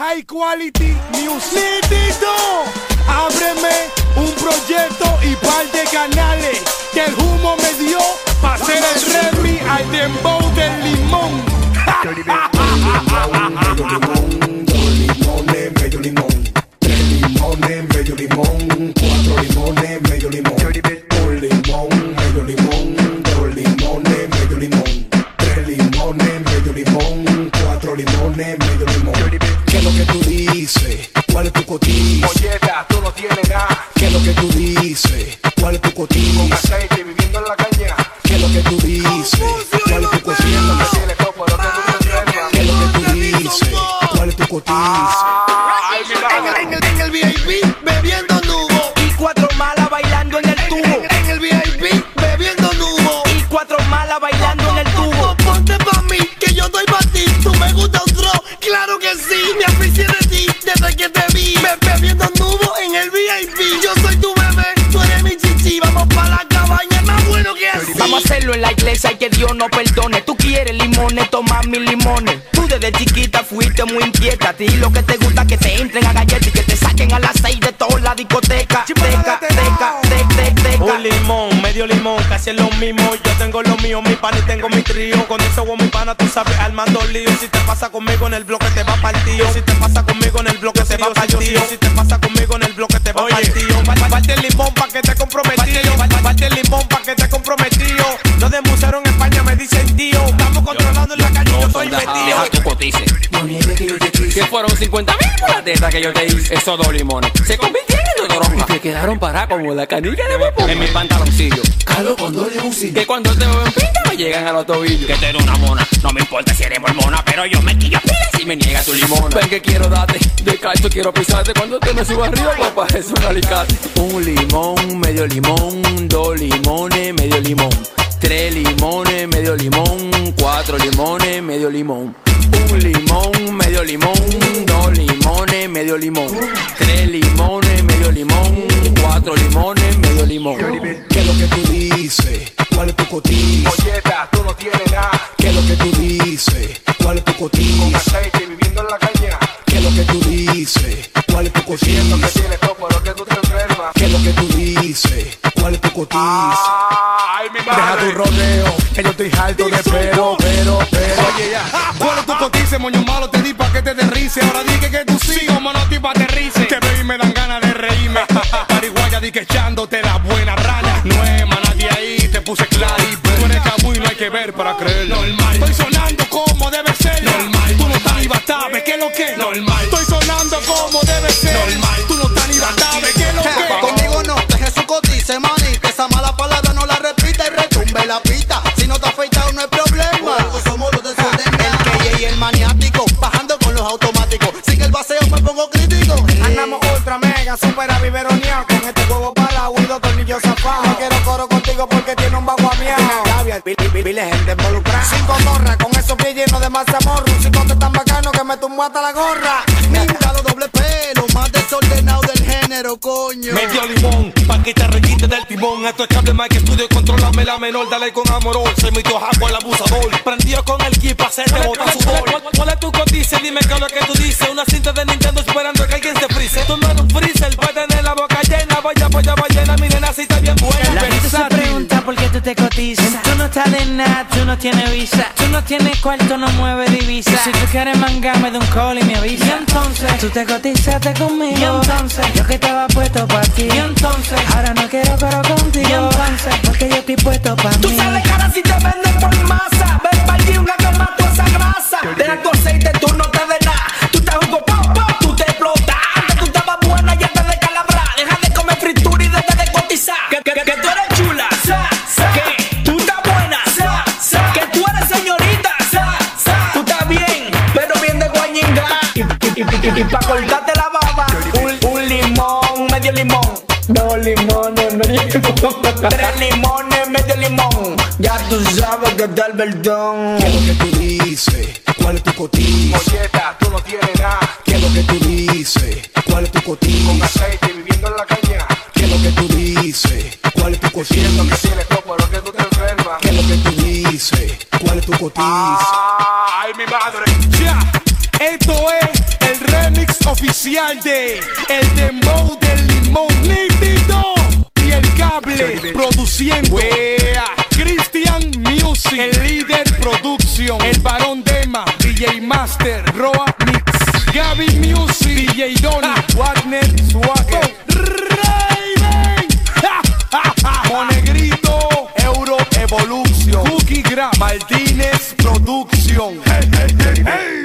High Quality Music. Nitito, ábreme un proyecto y par de canales que el humo me dio para hacer el remix al dembow del limón. Medio limón, 3 limones, medio limón, 4 limones, medio limón, 1 limón, medio limón, 2 limones, medio limón, 3 limones, medio limón, 4 limones, medio limón. ¿Qué es lo que tú dices? ¿Cuál es tu cotiza? Molleta, tú no tienes nada. ¿Qué es lo que tú dices? ¿Cuál es tu cotiza? Con aceite viviendo en la caña. ¿Qué es lo que tú dices? ¿Cuál es tu cotiza? Tienes todo lo que tú te enfermas. ¿Qué es lo que tú dices? ¿Cuál es tu cotiza? En el VIP bebiendo nubo Y 4 malas bailando en el tubo. En el VIP bebiendo nubo Y 4 malas bailando en el tubo. Ponte pa' mí, que yo doy pa' ti. Tú me gusta un draw, claro que sí. Me aficié de ti desde que te vi. Bebiendo nubo en el VIP. Yo soy tu bebé, tú eres mi chichi. Vamos pa' la cabaña, más bueno que así. Vamos a hacerlo en la iglesia y que Dios nos perdone. Tú quieres limones, toma mis limones. Tú desde chiquita fuiste muy inquieta. A ti lo que te gusta que te entren a galletas y que te saquen a las 6 de toda la discoteca. Un limón, medio limón, casi es lo mismo. Yo tengo lo mío, mi pan y tengo mi trío. Con eso mi pana, tú sabes, armando lío. Si te pasa conmigo en el bloque te va partido. Si te pasa conmigo en el bloque te va partido. Si te pasa conmigo en el bloque te va partido. Parte el limón pa' que te comprometido. Parte el limón pa' que te comprometido. Los de musero en España me dicen tío. Estamos controlando en la calle, yo estoy metido. Deja tu cotice. Que fueron 50.000 por la teta que yo te hice. Esos 2 limones se convirtieron en toronja. Y te quedaron paradas como la canilla de huevo. En mis pantaloncillos. Calo con 2 limoncillos. Que cuando te veo en pinta me llegan a los tobillos. Que te eres una mona. No me importa si eres mormona, pero yo me quillo pilas si me niega tu limón. Ven que quiero darte. De calcio quiero pisarte. Cuando te me suba arriba, papá, es un alicate. Un limón, medio limón. 2 limones, medio limón. 3 limones, medio limón. 4 limones, medio limón. Un limón, medio limón. 2 limones, medio limón. 3 limones, medio limón. 4 limones, medio limón. ¿Qué es lo que tú dices? ¿Cuál es tu cotiza? Molleta, tú no tienes nada. ¿Qué es lo que tú dices? ¿Cuál es tu Con cotiza? aceite viviendo en la caña. ¿Qué es lo que tú dices? ¿Cuál es tu Que tienes cotiza? todo lo que tú te enfermas. ¿Qué es lo que tú dices? ¿Cuál es tu cotiza? Ay, mi Deja madre. tu rodeo, que yo estoy harto de pero. Oye, ya. ¿Cuál es tu cotice, moño malo? Te di pa' que te derrice. Ahora dije que tú sí, como no te aterrice. Te veo y me dan ganas de reírme. Pariguaya, di que echándote la buena rana. No es más nadie ahí, te puse clarito. Tú eres cabú y no hay que ver para creerlo. Normal. Estoy sonando como debe ser. Normal. Tú no estás ni bastabe, ¿qué es lo que? Normal. Estoy sonando como debe ser. Normal. Tú no estás ni bastabe, ¿qué es lo que? Conmigo no, deje su cotice, manita. Esa mala palabra no la repita y retumbe la pista. Si no te afeitado no hay problema. Somos los desordenados. El que y el maniático, bajando con los automáticos. Sin el baseo me pongo crítico. Andamos ultra mega, super aviveroneado. Con este huevo para y 2 tornillos zafados. No quiero coro contigo porque tiene un bajo amiado. Pile gente involucrada. 5 morras, con esos pies llenos de mazamorro. Un cipote tan bacano que me tumbó hasta la gorra. Níngalo doble pelo, más desordenado del género, coño. Medio limón, pa' que te requite del timón. Esto es cable más que estudio, controlame la menor. Dale con amor, se metió jaco el abusador. Prendido con el kip, hacerte botar sudor. ¿Cuál es tu cotice? Dime qué es lo que tú dices. Una cinta de Nintendo esperando que alguien se frise. Tú no eres un freezer, puedes tener la boca llena. Vaya, llena, mi nena, si está bien buena. La gente se pregunta por qué tú te cotizas. Tú no estás de nada, tú no tienes visa. Tú no tienes cuarto, no mueves divisa. Si tú quieres mangarme de un call y me avisa. Y entonces, tú te cotizaste conmigo. Y entonces, yo que estaba puesto pa' ti. Y entonces, ahora no quiero coro contigo. Y entonces, porque yo estoy puesto pa' mí. Tú sales cara si te venden por masa. Ven pa' allí una que mata esa grasa. Deja tu aceite, tú no te de nada. Tú te jugo pop, tú te explotas. Antes tú estabas buena y antes de calabrar. Deja de comer fritura y deja de cotizar. Que tú eres chula. Que tú estás buena. Que tú eres señorita. Tú estás bien, pero bien de guañinga. Y pa' cortarte la baba, un limón, medio limón. 2 limones, medio limón. 3 limones, medio limón. Ya tú sabes que está el verdón. ¿Qué es lo que tú dices? ¿Cuál es tu cotiza? Molleta, tú no tienes nada. ¿Qué es lo que tú dices? ¿Cuál es tu Con cotiza? aceite viviendo en la caña. ¿Qué es lo que tú dices? ¿Cuál es tu Que cotiza? tienes todo lo que tú te enfermas. ¿Qué es lo que tú dices? ¿Cuál es tu cotiza? Ay, mi madre. Ya, esto es el remix oficial de El Dembow del Limón nítido y El Cable produciendo. Cristian Music, el líder producción, el Barón Dema, DJ Master, Roa Mix, Gaby Music, DJ Donny, Wagner Swagger, Raven, Monegrito, Euro Evolution, Cookie Gram, Martínez Producción. Hey, hey, hey, hey.